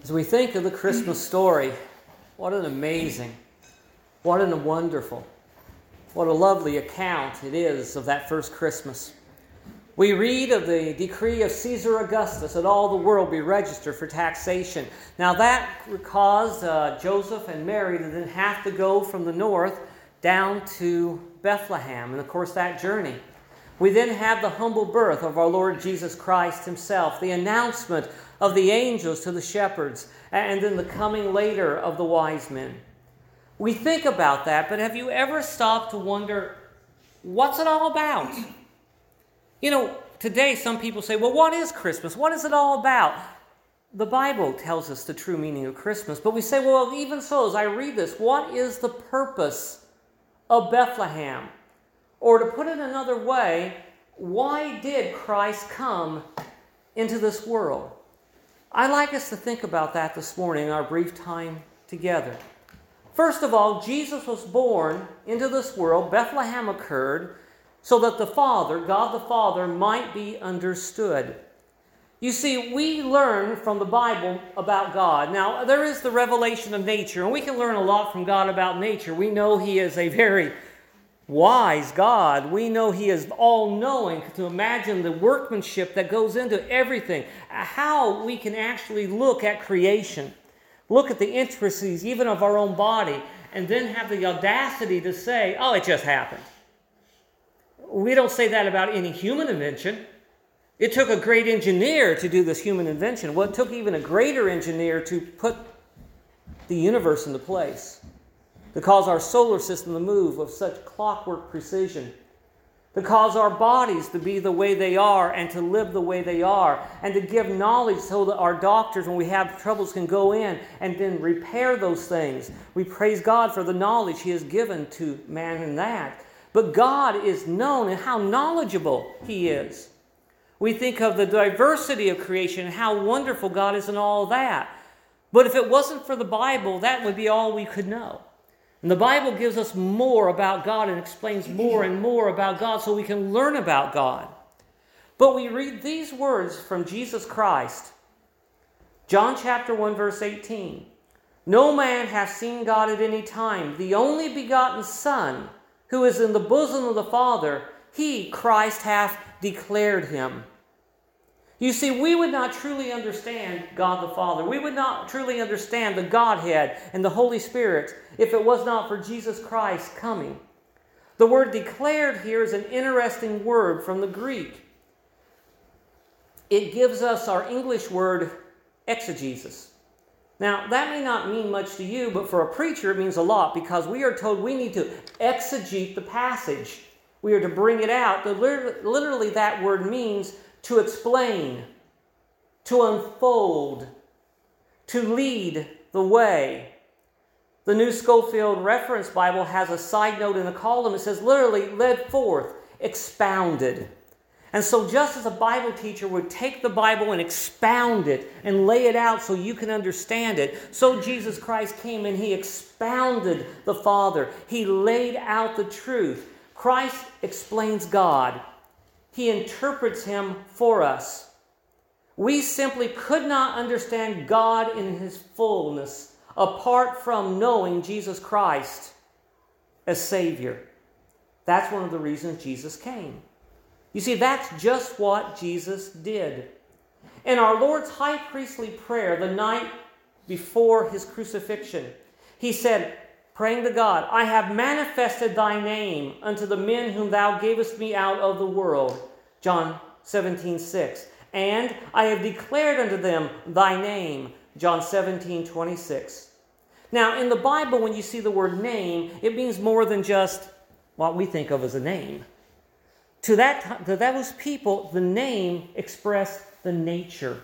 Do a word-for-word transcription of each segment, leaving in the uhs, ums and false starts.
As we think of the Christmas story, what an amazing, what an wonderful, what a lovely account it is of that first Christmas. We read of the decree of Caesar Augustus that all the world be registered for taxation. Now that caused uh, Joseph and Mary to then have to go from the north down to Bethlehem, and of course that journey. We then have the humble birth of our Lord Jesus Christ himself, the announcement of the angels to the shepherds, and then the coming later of the wise men. We think about that, but have you ever stopped to wonder, what's it all about? You know, today some people say, well, what is Christmas? What is it all about? The Bible tells us the true meaning of Christmas, but we say, well, even so, as I read this, what is the purpose of Bethlehem? Or to put it another way, why did Christ come into this world? I'd like us to think about that this morning in our brief time together. First of all, Jesus was born into this world. Bethlehem occurred so that the Father, God the Father, might be understood. You see, we learn from the Bible about God. Now, there is the revelation of nature, and we can learn a lot from God about nature. We know He is a very wise God. We know He is all-knowing. To imagine the workmanship that goes into everything, how we can actually look at creation, look at the intricacies even of our own body, and then have the audacity to say, oh, it just happened. We don't say that about any human invention. It took a great engineer to do this human invention. Well, it took even a greater engineer to put the universe into place, to cause our solar system to move with such clockwork precision, to cause our bodies to be the way they are and to live the way they are, and to give knowledge so that our doctors, when we have troubles, can go in and then repair those things. We praise God for the knowledge He has given to man in that. But God is known and how knowledgeable He is. We think of the diversity of creation and how wonderful God is in all of that. But if it wasn't for the Bible, that would be all we could know. And the Bible gives us more about God and explains more and more about God so we can learn about God. But we read these words from Jesus Christ. John chapter one, verse eighteen. No man hath seen God at any time. The only begotten Son, who is in the bosom of the Father, He, Christ, hath declared Him. You see, we would not truly understand God the Father. We would not truly understand the Godhead and the Holy Spirit if it was not for Jesus Christ coming. The word declared here is an interesting word from the Greek. It gives us our English word exegesis. Now, that may not mean much to you, but for a preacher it means a lot, because we are told we need to exegete the passage. We are to bring it out. Literally, that word means to explain, to unfold, to lead the way. The New Schofield Reference Bible has a side note in the column. It says literally, led forth, expounded. And so just as a Bible teacher would take the Bible and expound it and lay it out so you can understand it, so Jesus Christ came and He expounded the Father. He laid out the truth. Christ explains God. He interprets Him for us. We simply could not understand God in His fullness apart from knowing Jesus Christ as Savior. That's one of the reasons Jesus came. You see, that's just what Jesus did. In our Lord's high priestly prayer the night before His crucifixion, He said, praying to God, I have manifested Thy name unto the men whom Thou gavest me out of the world. John seventeen six. And I have declared unto them Thy name. John seventeen twenty-six. Now, in the Bible, when you see the word name, it means more than just what we think of as a name. To that, to those people, the name expressed the nature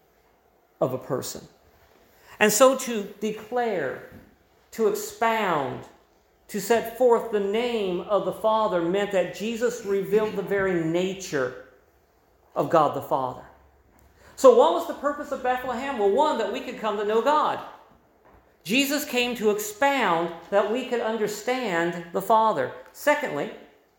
of a person. And so to declare, to expound, to set forth the name of the Father meant that Jesus revealed the very nature of God the Father. So what was the purpose of Bethlehem? Well, one, that we could come to know God. Jesus came to expound that we could understand the Father. Secondly,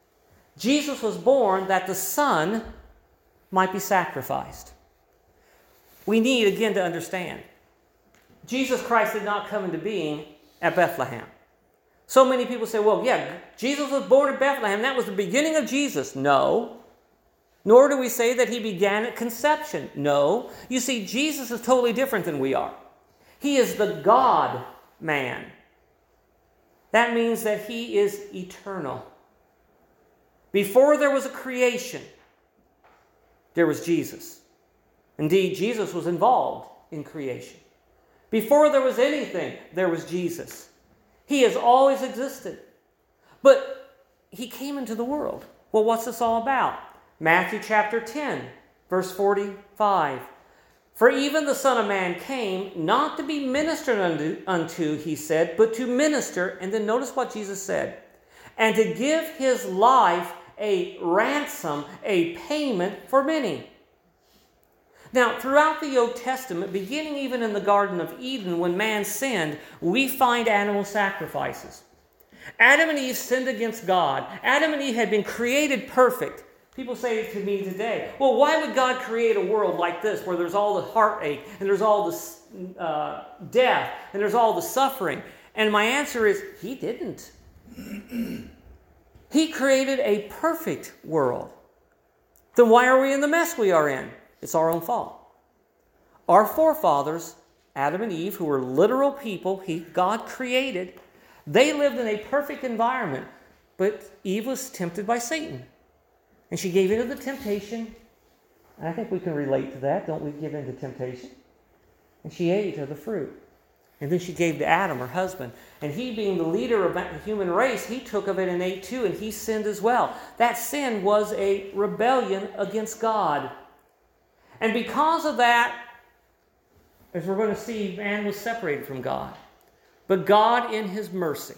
Jesus was born that the Son might be sacrificed. We need, again, to understand Jesus Christ did not come into being at Bethlehem. So many people say, well, yeah, Jesus was born at Bethlehem. That was the beginning of Jesus. No. Nor do we say that he began at conception. No. You see, Jesus is totally different than we are. He is the God-man. That means that he is eternal. Before there was a creation, there was Jesus. Indeed, Jesus was involved in creation. Before there was anything, there was Jesus. He has always existed. But he came into the world. Well, what's this all about? Matthew chapter ten, verse forty-five. For even the Son of Man came not to be ministered unto, unto, he said, but to minister. And then notice what Jesus said. And to give his life a ransom, a payment for many. Now, throughout the Old Testament, beginning even in the Garden of Eden, when man sinned, we find animal sacrifices. Adam and Eve sinned against God. Adam and Eve had been created perfect. People say to me today, well, why would God create a world like this where there's all the heartache and there's all the uh, death and there's all the suffering? And my answer is, he didn't. He created a perfect world. Then why are we in the mess we are in? It's our own fault. Our forefathers, Adam and Eve, who were literal people he, God created, they lived in a perfect environment, but Eve was tempted by Satan. And she gave in to the temptation. And I think we can relate to that. Don't we give in to temptation? And she ate of the fruit. And then she gave to Adam, her husband. And he, being the leader of the human race, he took of it and ate too, and he sinned as well. That sin was a rebellion against God. And because of that, as we're going to see, man was separated from God. But God, in his mercy,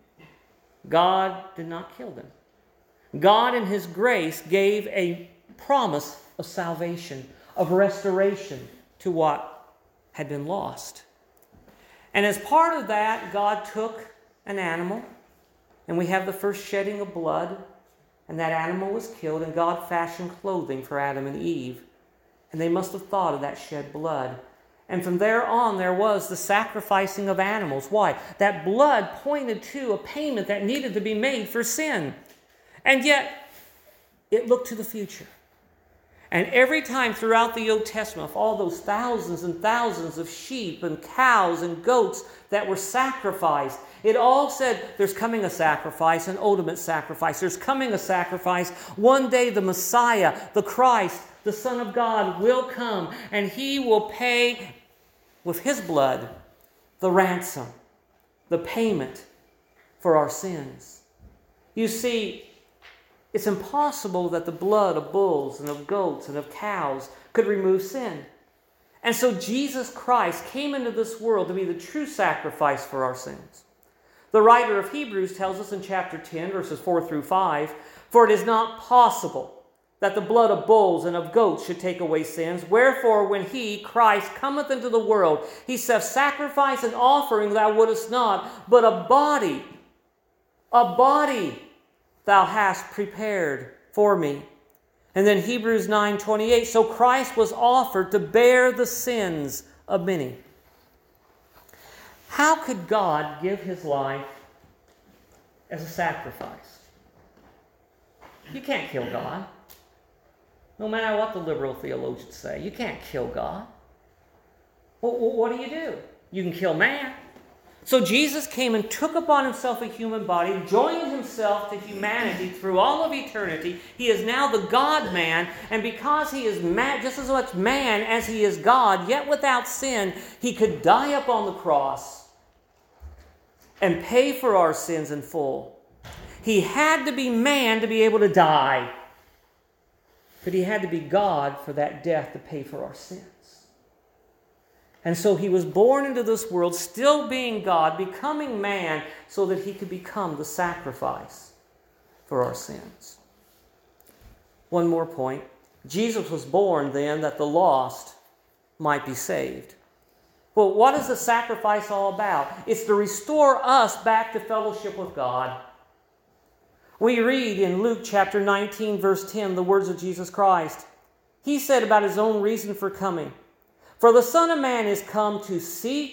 God did not kill them. God, in his grace, gave a promise of salvation, of restoration to what had been lost. And as part of that, God took an animal, and we have the first shedding of blood, and that animal was killed, and God fashioned clothing for Adam and Eve. And they must have thought of that shed blood. And from there on, there was the sacrificing of animals. Why? That blood pointed to a payment that needed to be made for sin. And yet, it looked to the future. And every time throughout the Old Testament, of all those thousands and thousands of sheep and cows and goats that were sacrificed, it all said there's coming a sacrifice, an ultimate sacrifice. There's coming a sacrifice. One day the Messiah, the Christ, the Son of God will come, and he will pay with his blood the ransom, the payment for our sins. You see, it's impossible that the blood of bulls and of goats and of cows could remove sin. And so Jesus Christ came into this world to be the true sacrifice for our sins. The writer of Hebrews tells us in chapter ten, verses four through five, for it is not possible that the blood of bulls and of goats should take away sins. Wherefore, when he, Christ, cometh into the world, he saith, sacrifice and offering thou wouldest not, but a body, a body thou hast prepared for me. And then Hebrews nine twenty-eight, so Christ was offered to bear the sins of many. How could God give his life as a sacrifice? You can't kill God. No matter what the liberal theologians say, you can't kill God. Well, what do you do? You can kill man. So Jesus came and took upon himself a human body, joined himself to humanity through all of eternity. He is now the God-man, and because he is man, just as much man as he is God, yet without sin, he could die up on the cross and pay for our sins in full. He had to be man to be able to die. But he had to be God for that death to pay for our sins. And so he was born into this world, still being God, becoming man, so that he could become the sacrifice for our sins. One more point. Jesus was born then that the lost might be saved. Well, what is the sacrifice all about? It's to restore us back to fellowship with God. We read in Luke chapter nineteen, verse ten, the words of Jesus Christ. He said about his own reason for coming, for the Son of Man is come to seek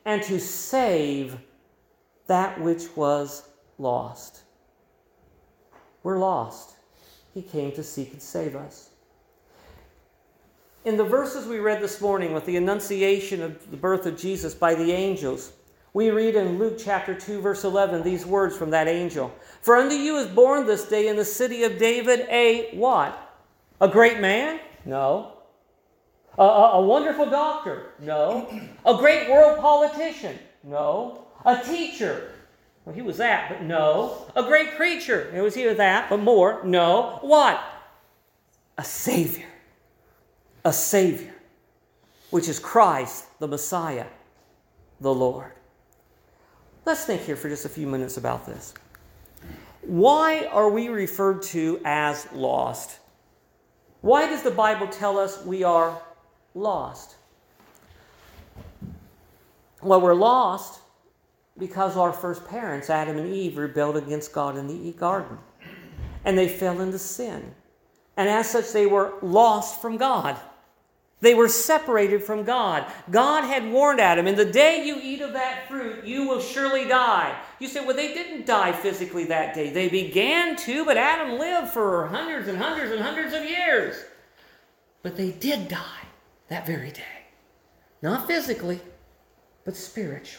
and to save that which was lost. We're lost. He came to seek and save us. In the verses we read this morning with the annunciation of the birth of Jesus by the angels, we read in Luke chapter two, verse eleven, these words from that angel. For unto you is born this day in the city of David a what? A great man? No. A, a, a wonderful doctor? No. A great world politician? No. A teacher? Well, he was that, but no. A great preacher? It was he was that, but more? No. What? A Savior. A Savior, which is Christ, the Messiah, the Lord. Let's think here for just a few minutes about this. Why are we referred to as lost? Why does the Bible tell us we are lost? Well, we're lost because our first parents, Adam and Eve, rebelled against God in the garden. And they fell into sin. And as such, they were lost from God. They were separated from God. God had warned Adam, in the day you eat of that fruit, you will surely die. You say, well, they didn't die physically that day. They began to, but Adam lived for hundreds and hundreds and hundreds of years. But they did die that very day. Not physically, but spiritually.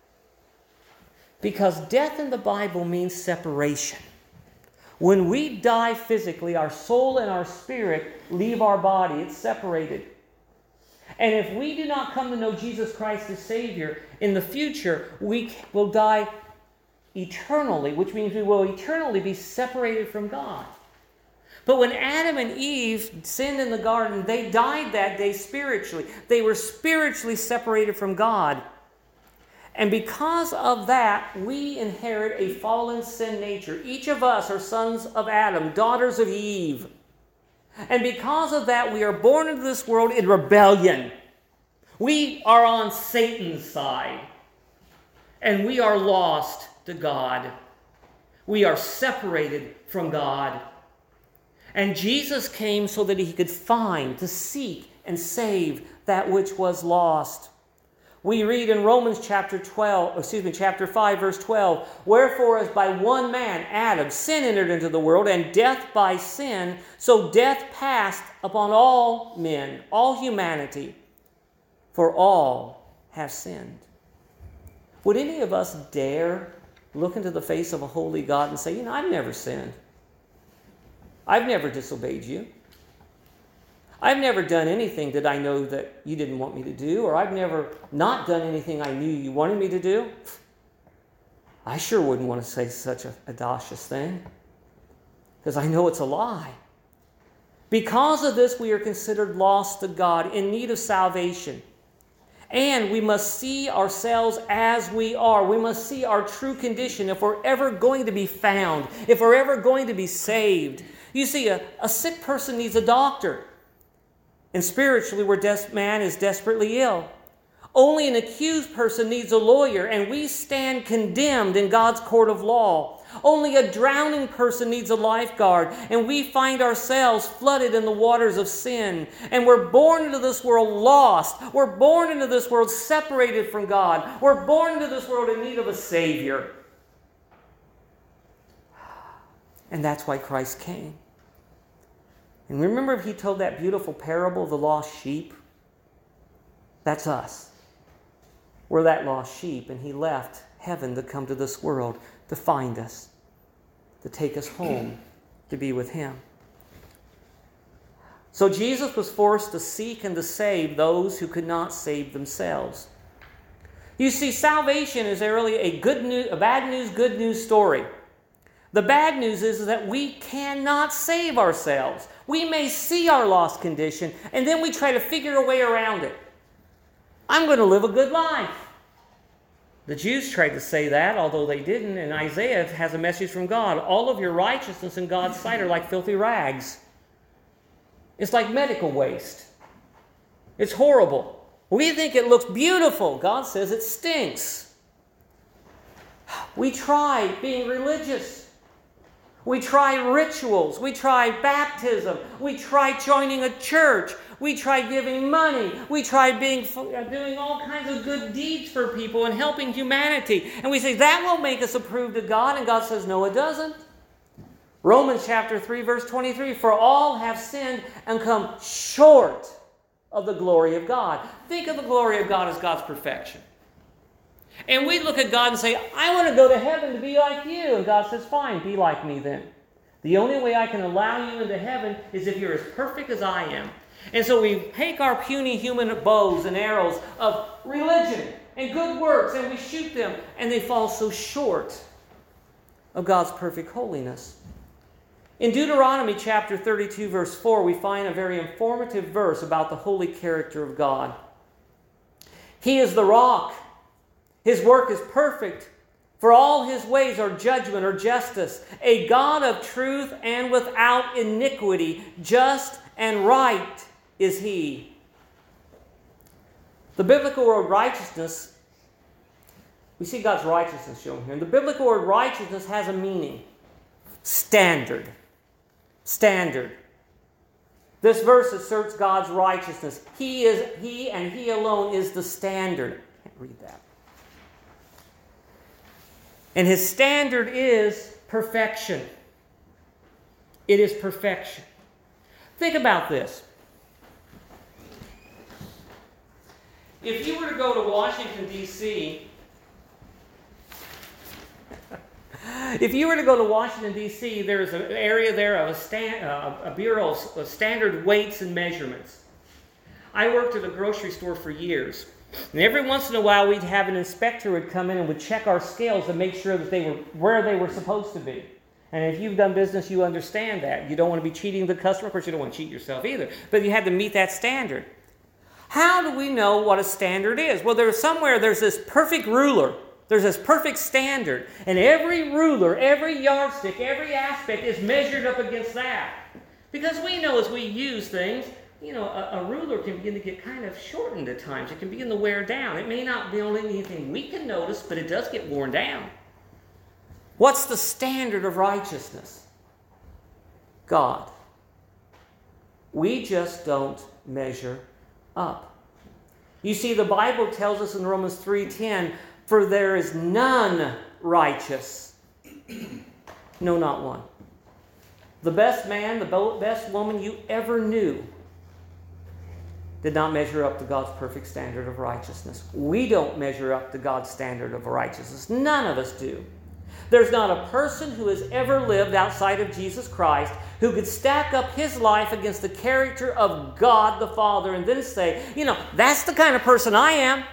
Because death in the Bible means separation. When we die physically, our soul and our spirit leave our body. It's separated. And if we do not come to know Jesus Christ as Savior, in the future, we will die eternally, which means we will eternally be separated from God. But when Adam and Eve sinned in the garden, they died that day spiritually. They were spiritually separated from God. And because of that, we inherit a fallen sin nature. Each of us are sons of Adam, daughters of Eve. And because of that, we are born into this world in rebellion. We are on Satan's side. And we are lost to God. We are separated from God. And Jesus came so that he could find, to seek, and save that which was lost. We read in Romans chapter twelve, excuse me, chapter five, verse twelve, wherefore as by one man, Adam, sin entered into the world, and death by sin, so death passed upon all men, all humanity, for all have sinned. Would any of us dare look into the face of a holy God and say, you know, I've never sinned. I've never disobeyed you. I've never done anything that I know that you didn't want me to do, or I've never not done anything I knew you wanted me to do. I sure wouldn't want to say such an audacious thing, because I know it's a lie. Because of this, we are considered lost to God, in need of salvation. And we must see ourselves as we are. We must see our true condition if we're ever going to be found, if we're ever going to be saved. You see, a, a sick person needs a doctor. And spiritually, where des- man is desperately ill. Only an accused person needs a lawyer, and we stand condemned in God's court of law. Only a drowning person needs a lifeguard, and we find ourselves flooded in the waters of sin. And we're born into this world lost. We're born into this world separated from God. We're born into this world in need of a Savior. And that's why Christ came. And remember, he told that beautiful parable of the lost sheep? That's us. We're that lost sheep, and he left heaven to come to this world to find us, to take us home, to be with him. So Jesus was forced to seek and to save those who could not save themselves. You see, salvation is really a good news, a bad news, good news story. The bad news is that we cannot save ourselves. We may see our lost condition, and then we try to figure a way around it. I'm going to live a good life. The Jews tried to say that, although they didn't, and Isaiah has a message from God. All of your righteousness in God's sight are like filthy rags. It's like medical waste. It's horrible. We think it looks beautiful. God says it stinks. We try being religious. We try rituals. We try baptism. We try joining a church. We tried giving money. We tried being, doing all kinds of good deeds for people and helping humanity. And we say, that will make us approved of God. And God says, no, it doesn't. Romans chapter three, verse twenty-three, for all have sinned and come short of the glory of God. Think of the glory of God as God's perfection. And we look at God and say, I want to go to heaven to be like you. And God says, fine, be like me then. The only way I can allow you into heaven is if you're as perfect as I am. And so we take our puny human bows and arrows of religion and good works, and we shoot them, and they fall so short of God's perfect holiness. In Deuteronomy chapter thirty-two, verse four, we find a very informative verse about the holy character of God. He is the rock. His work is perfect. For all his ways are judgment or justice, a God of truth and without iniquity, just and right is he. The biblical word righteousness, we see God's righteousness shown here. And the biblical word righteousness has a meaning. Standard. Standard. This verse asserts God's righteousness. He is, he and he alone is the standard. I can't read that. And his standard is perfection. It is perfection. Think about this. If you were to go to Washington, D C, if you were to go to Washington, D C, there's an area there of a, stand, uh, a bureau of standard weights and measurements. I worked at a grocery store for years. And every once in a while, we'd have an inspector who would come in and would check our scales and make sure that they were where they were supposed to be. And if you've done business, you understand that. You don't want to be cheating the customer. Of course, you don't want to cheat yourself either. But you had to meet that standard. How do we know what a standard is? Well, there's somewhere there's this perfect ruler. There's this perfect standard. And every ruler, every yardstick, every aspect is measured up against that. Because we know as we use things, you know, a, a ruler can begin to get kind of shortened at times. It can begin to wear down. It may not be only anything we can notice, but it does get worn down. What's the standard of righteousness? God. We just don't measure up. You see, the Bible tells us in Romans three ten, for there is none righteous. No, not one. The best man, the best woman you ever knew did not measure up to God's perfect standard of righteousness. We don't measure up to God's standard of righteousness. None of us do. There's not a person who has ever lived outside of Jesus Christ who could stack up his life against the character of God the Father and then say, you know, that's the kind of person I am.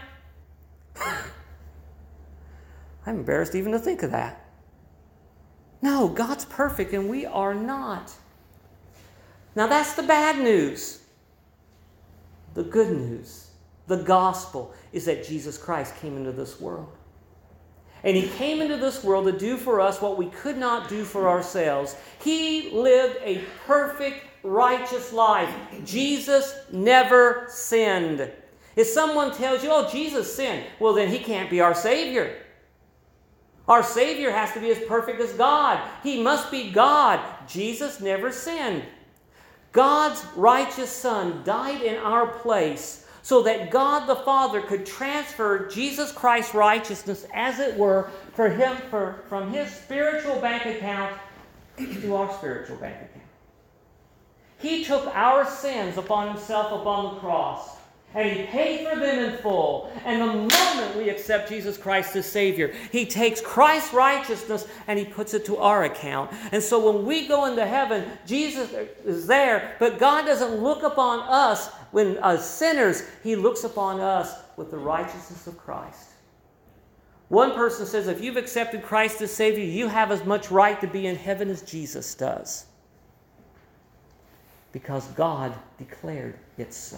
I'm embarrassed even to think of that. No, God's perfect and we are not. Now that's the bad news. The good news, the gospel, is that Jesus Christ came into this world. And he came into this world to do for us what we could not do for ourselves. He lived a perfect, righteous life. Jesus never sinned. If someone tells you, oh, Jesus sinned, well, then he can't be our Savior. Our Savior has to be as perfect as God. He must be God. Jesus never sinned. God's righteous Son died in our place so that God the Father could transfer Jesus Christ's righteousness, as it were, for him for, from his spiritual bank account to our spiritual bank account. He took our sins upon himself upon the cross, and he paid for them in full. And the moment we accept Jesus Christ as Savior, he takes Christ's righteousness and he puts it to our account. And so when we go into heaven, Jesus is there, but God doesn't look upon us when as sinners. He looks upon us with the righteousness of Christ. One person says, if you've accepted Christ as Savior, you have as much right to be in heaven as Jesus does. Because God declared it so.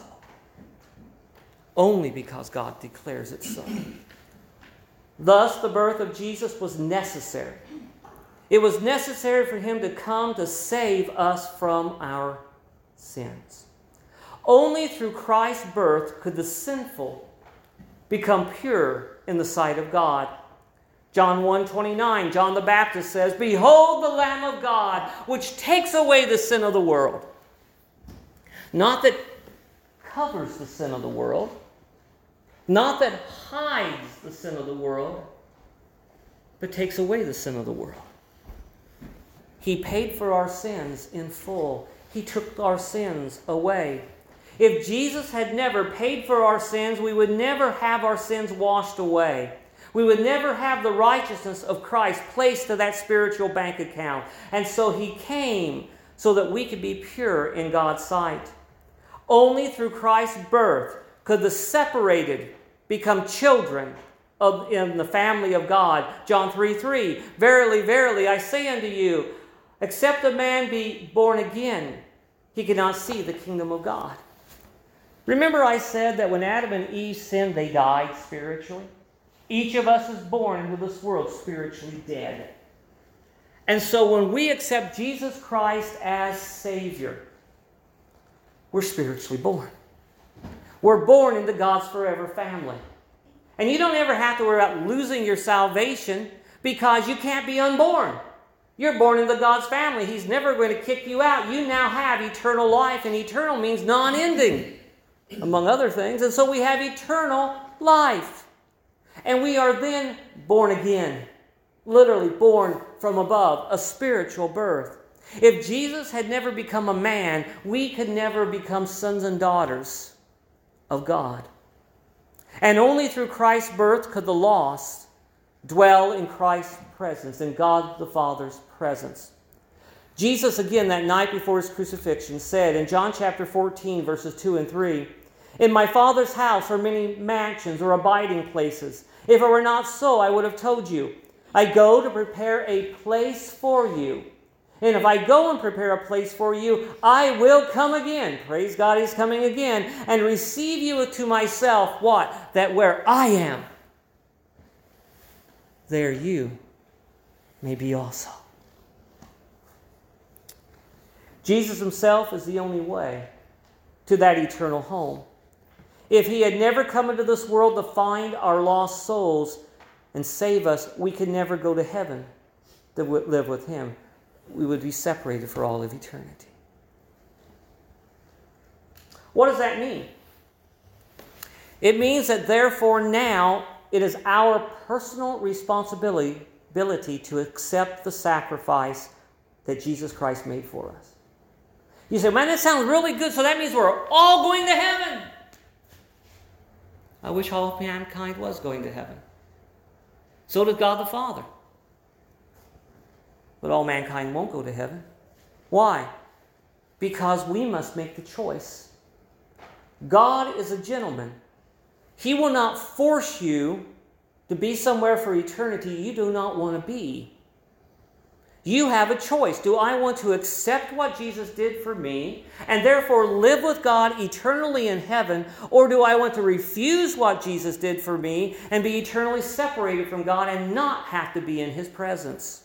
Only because God declares it so. Thus, the birth of Jesus was necessary. It was necessary for him to come to save us from our sins. Only through Christ's birth could the sinful become pure in the sight of God. John one twenty-nine, John the Baptist says, behold the Lamb of God, which takes away the sin of the world. Not that covers the sin of the world, not that hides the sin of the world, but takes away the sin of the world. He paid for our sins in full. He took our sins away. If Jesus had never paid for our sins, we would never have our sins washed away. We would never have the righteousness of Christ placed to that spiritual bank account. And so he came so that we could be pure in God's sight. Only through Christ's birth could the separated become children of, in the family of God. John three three, verily, verily, I say unto you, except a man be born again, he cannot see the kingdom of God. Remember I said that when Adam and Eve sinned, they died spiritually? Each of us is born into this world spiritually dead. And so when we accept Jesus Christ as Savior, we're spiritually born. We're born into God's forever family. And you don't ever have to worry about losing your salvation because you can't be unborn. You're born into God's family. He's never going to kick you out. You now have eternal life, and eternal means non-ending, among other things. And so we have eternal life. And we are then born again, literally born from above, a spiritual birth. If Jesus had never become a man, we could never become sons and daughters of God. And only through Christ's birth could the lost dwell in Christ's presence, in God the Father's presence. Jesus, again, that night before his crucifixion, said in John chapter fourteen, verses two and three, in my Father's house are many mansions or abiding places. If it were not so, I would have told you. I go to prepare a place for you. And if I go and prepare a place for you, I will come again. Praise God, he's coming again. And receive you to myself, what? That where I am, there you may be also. Jesus himself is the only way to that eternal home. If he had never come into this world to find our lost souls and save us, we could never go to heaven to live with him. We would be separated for all of eternity. What does that mean? It means that therefore now it is our personal responsibility to accept the sacrifice that Jesus Christ made for us. You say, man, that sounds really good, so that means we're all going to heaven. I wish all of mankind was going to heaven. So does God the Father. But all mankind won't go to heaven. Why? Because we must make the choice. God is a gentleman. He will not force you to be somewhere for eternity you do not want to be. You have a choice. Do I want to accept what Jesus did for me and therefore live with God eternally in heaven, or do I want to refuse what Jesus did for me and be eternally separated from God and not have to be in his presence?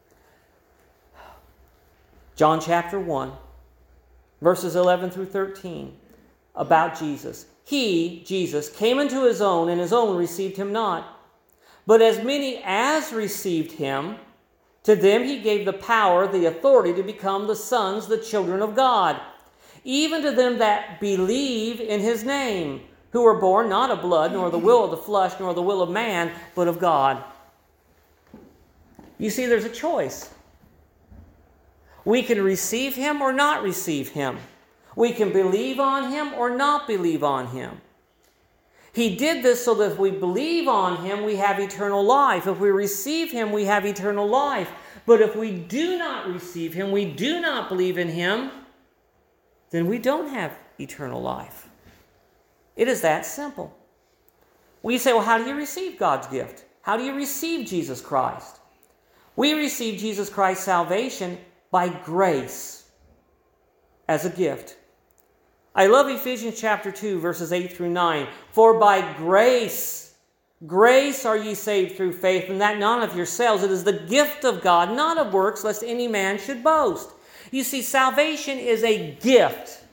John chapter one, verses eleven through thirteen, about Jesus. He, Jesus, came into his own, and his own received him not. But as many as received him, to them he gave the power, the authority to become the sons, the children of God, even to them that believe in his name, who were born not of blood, nor the will of the flesh, nor the will of man, but of God. You see, there's a choice. We can receive him or not receive him. We can believe on him or not believe on him. He did this so that if we believe on him, we have eternal life. If we receive him, we have eternal life. But if we do not receive him, we do not believe in him, then we don't have eternal life. It is that simple. We say, well, how do you receive God's gift? How do you receive Jesus Christ? We receive Jesus Christ's salvation by grace as a gift. I love Ephesians chapter two, verses eight through nine. For by grace, grace are ye saved through faith, and that not of yourselves. It is the gift of God, not of works, lest any man should boast. You see, salvation is a gift.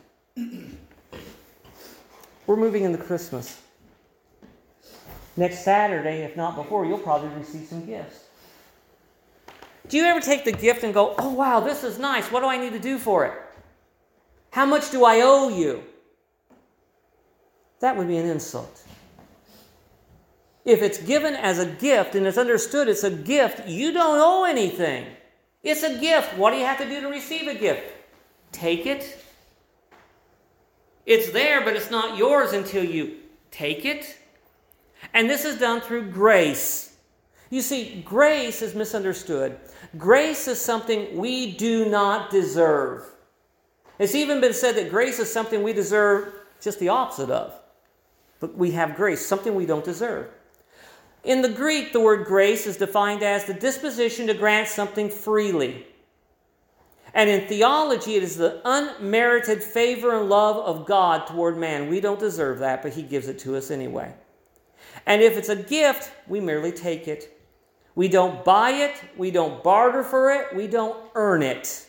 We're moving into Christmas. Next Saturday, if not before, you'll probably receive some gifts. Do you ever take the gift and go, oh wow, this is nice. What do I need to do for it? How much do I owe you? that would be an insult. If it's given as a gift and it's understood it's a gift, you don't owe anything. It's a gift. What do you have to do to receive a gift? Take it. It's there, but it's not yours until you take it. And this is done through grace. You see, grace is misunderstood. Grace is something we do not deserve. It's even been said that grace is something we deserve just the opposite of. But we have grace, something we don't deserve. In the Greek, the word grace is defined as the disposition to grant something freely. And in theology, it is the unmerited favor and love of God toward man. We don't deserve that, but He gives it to us anyway. And if it's a gift, we merely take it. We don't buy it. We don't barter for it. We don't earn it.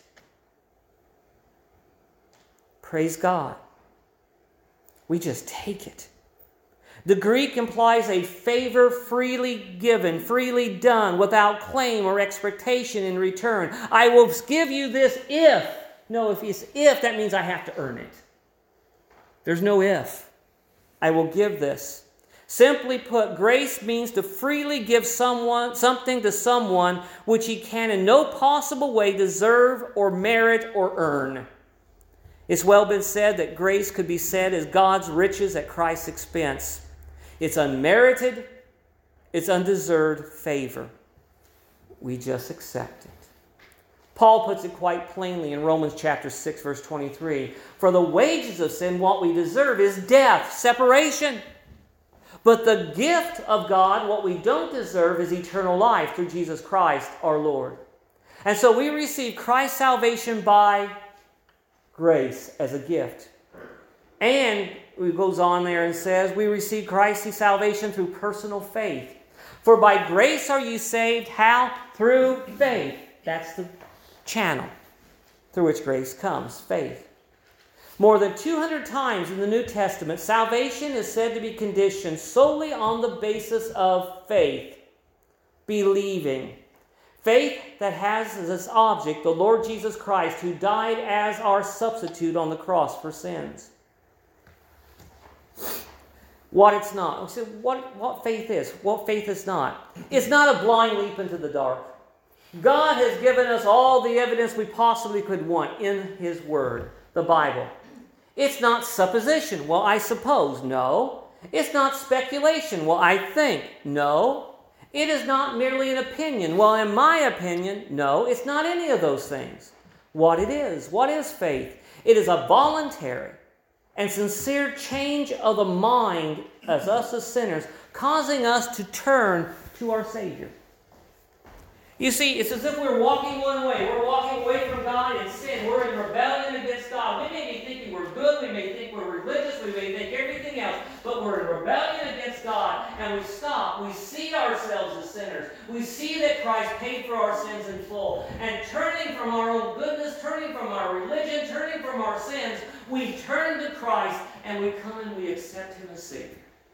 Praise God. We just take it. The Greek implies a favor freely given, freely done, without claim or expectation in return. I will give you this if. No, if it's if, that means I have to earn it. There's no if. I will give this. Simply put, grace means to freely give someone something to someone which he can in no possible way deserve or merit or earn. It's well been said that grace could be said as God's riches at Christ's expense. It's unmerited, it's undeserved favor. We just accept it. Paul puts it quite plainly in Romans chapter six, verse twenty-three. For the wages of sin, what we deserve, is death, separation. But the gift of God, what we don't deserve, is eternal life through Jesus Christ our Lord. And so we receive Christ's salvation by grace as a gift. And it goes on there and says, we receive Christ's salvation through personal faith. For by grace are you saved. How? Through faith. That's the channel through which grace comes, faith. More than two hundred times in the New Testament, salvation is said to be conditioned solely on the basis of faith, believing. Faith that has as its object the Lord Jesus Christ, who died as our substitute on the cross for sins. What it's not. So what, what faith is, what faith is not. It's not a blind leap into the dark. God has given us all the evidence we possibly could want in His Word, the Bible. It's not supposition. Well, I suppose. No. It's not speculation. Well, I think. No. It is not merely an opinion. Well, in my opinion, no. It's not any of those things. What it is. What is faith? It is a voluntary and sincere change of the mind as us as sinners, causing us to turn to our Savior. You see, it's as if we're walking one way. We're walking away from God in sin. We're in rebellion against God. We may be thinking we're good. We may think we're religious. We may think everything else. But we're in rebellion against God. And we stop. We see ourselves as sinners. We see that Christ paid for our sins in full. And turning from our own goodness, turning from our religion, turning from our sins, we turn to Christ and we come and we accept Him as Savior.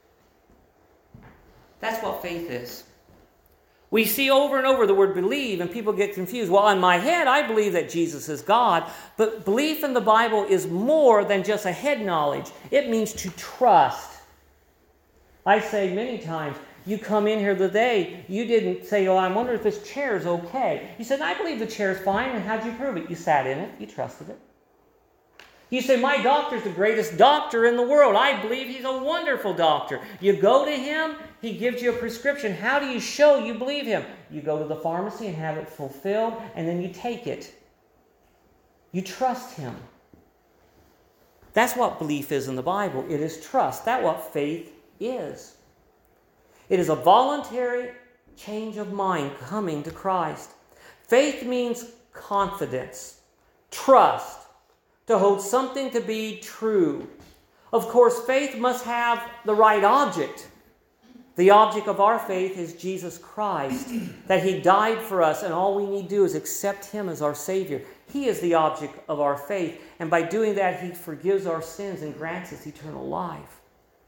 That's what faith is. We see over and over the word believe, and people get confused. Well, in my head, I believe that Jesus is God. But belief in the Bible is more than just a head knowledge. It means to trust. I say many times, you come in here today, you didn't say, oh, I wonder if this chair is okay. You said, I believe the chair is fine, and how'd you prove it? You sat in it. You trusted it. You say, my doctor's the greatest doctor in the world. I believe he's a wonderful doctor. You go to him, he gives you a prescription. How do you show you believe him? You go to the pharmacy and have it fulfilled, and then you take it. You trust him. That's what belief is in the Bible. It is trust. That's what faith is. It is a voluntary change of mind coming to Christ. Faith means confidence, trust, to hold something to be true. Of course, faith must have the right object. The object of our faith is Jesus Christ, that He died for us, and all we need to do is accept Him as our Savior. He is the object of our faith, and by doing that, He forgives our sins and grants us eternal life.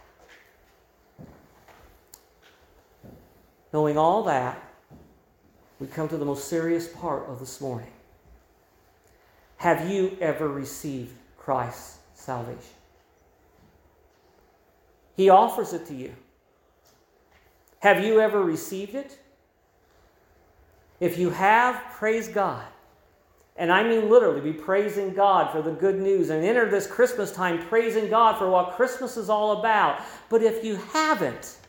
Knowing all that, we come to the most serious part of this morning. Have you ever received Christ's salvation? He offers it to you. Have you ever received it? If you have, praise God. And I mean literally, be praising God for the good news and enter this Christmas time praising God for what Christmas is all about. But if you haven't,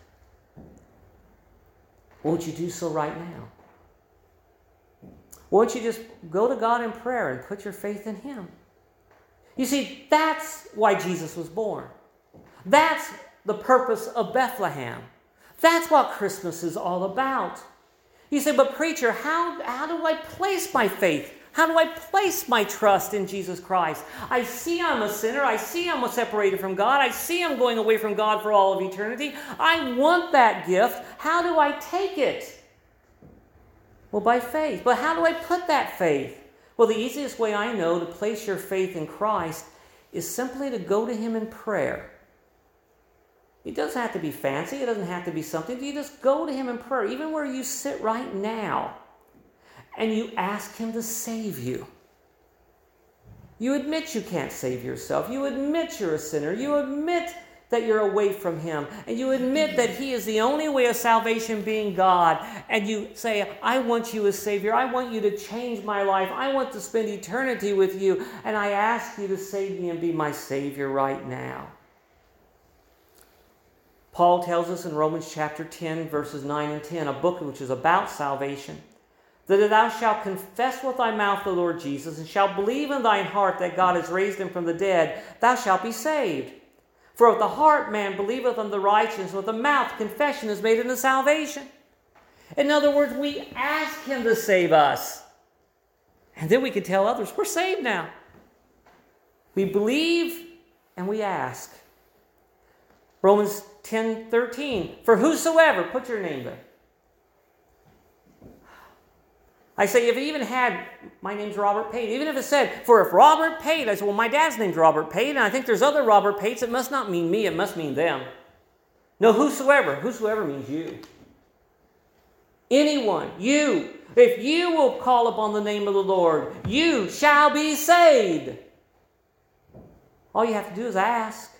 won't you do so right now? Won't you just go to God in prayer and put your faith in Him? You see, that's why Jesus was born. That's the purpose of Bethlehem. That's what Christmas is all about. You say, but preacher, how, how do I place my faith? How do I place my trust in Jesus Christ? I see I'm a sinner. I see I'm separated from God. I see I'm going away from God for all of eternity. I want that gift. How do I take it? Well, by faith. But how do I put that faith? Well, the easiest way I know to place your faith in Christ is simply to go to Him in prayer. It doesn't have to be fancy. It doesn't have to be something. You just go to Him in prayer, even where you sit right now, and you ask Him to save you. You admit you can't save yourself. You admit you're a sinner. You admit that you're away from Him. And you admit that He is the only way of salvation, being God. And you say, I want you as Savior. I want you to change my life. I want to spend eternity with you. And I ask you to save me and be my Savior right now. Paul tells us in Romans chapter ten, verses nine and ten, a book which is about salvation, that if thou shalt confess with thy mouth the Lord Jesus, and shalt believe in thine heart that God has raised Him from the dead, thou shalt be saved. For with the heart man believeth unto righteousness, with the mouth confession is made unto salvation. In other words, we ask Him to save us. And then we can tell others, we're saved now. We believe and we ask. Romans ten thirteen, for whosoever, put your name there. I say, if it even had, my name's Robert Pate, even if it said, for if Robert Pate, I said, well, my dad's name's Robert Pate, and I think there's other Robert Pates, it must not mean me, it must mean them. No, whosoever, whosoever means you. Anyone, you. If you will call upon the name of the Lord, you shall be saved. All you have to do is ask.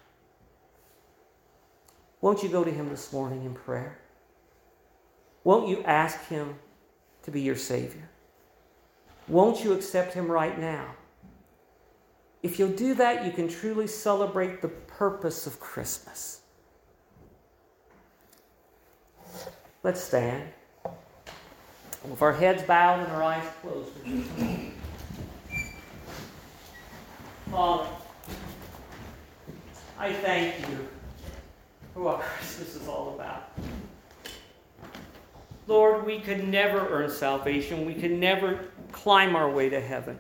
Won't you go to Him this morning in prayer? Won't you ask Him to be your Savior? Won't you accept Him right now? If you'll do that, you can truly celebrate the purpose of Christmas. Let's stand. With our heads bowed and our eyes closed. Father, I thank you for what Christmas is all about. Lord, we could never earn salvation. We could never climb our way to heaven.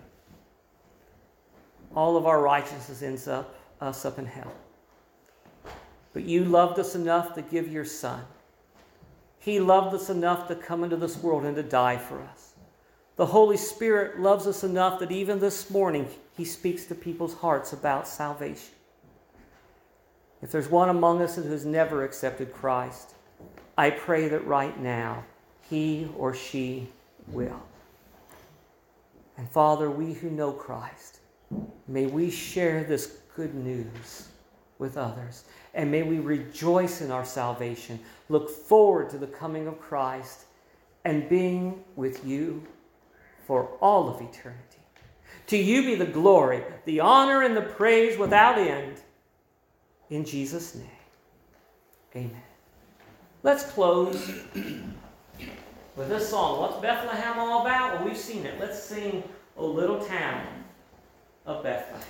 All of our righteousness ends up us up in hell. But you loved us enough to give your Son. He loved us enough to come into this world and to die for us. The Holy Spirit loves us enough that even this morning He speaks to people's hearts about salvation. If there's one among us who has never accepted Christ, I pray that right now he or she will. And Father, we who know Christ, may we share this good news with others. And may we rejoice in our salvation, look forward to the coming of Christ, and being with you for all of eternity. To you be the glory, the honor, and the praise without end. In Jesus' name, amen. Let's close with this song. What's Bethlehem all about? Well, we've seen it. Let's sing O Little Town of Bethlehem.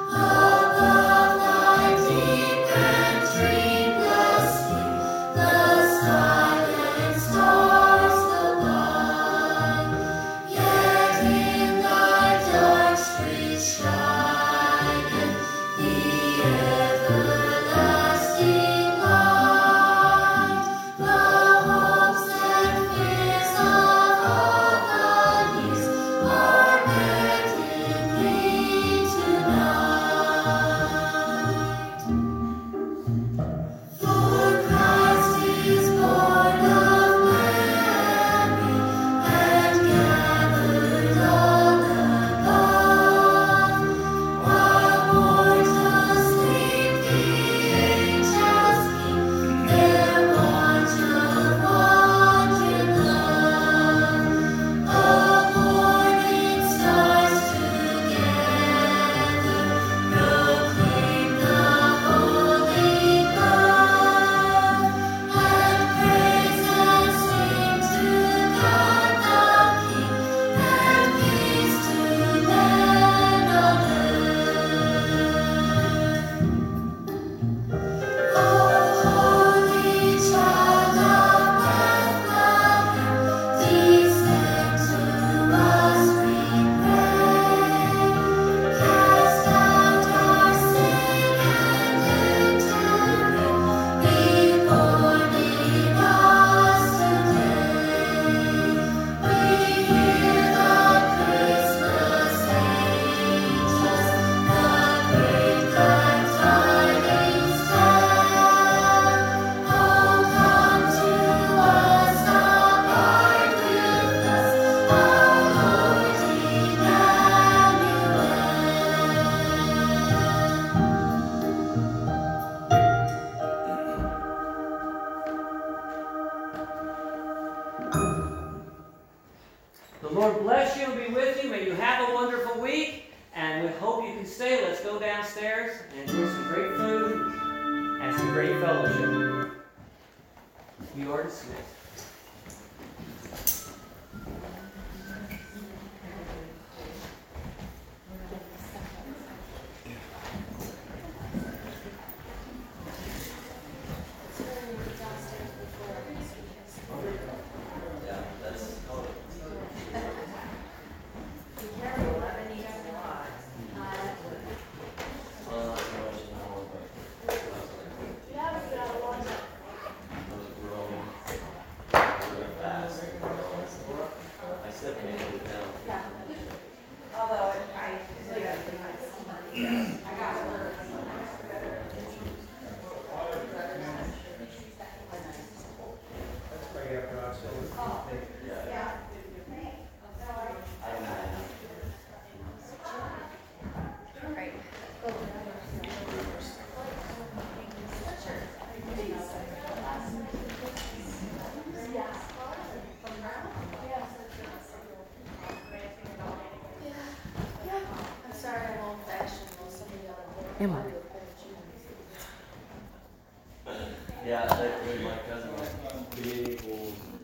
The The Lord bless you and be with you. May you have a wonderful week. And we hope you can stay. Let's go downstairs and enjoy some great food and some great fellowship. You are dismissed. Emma. Yeah, like my cousin, like,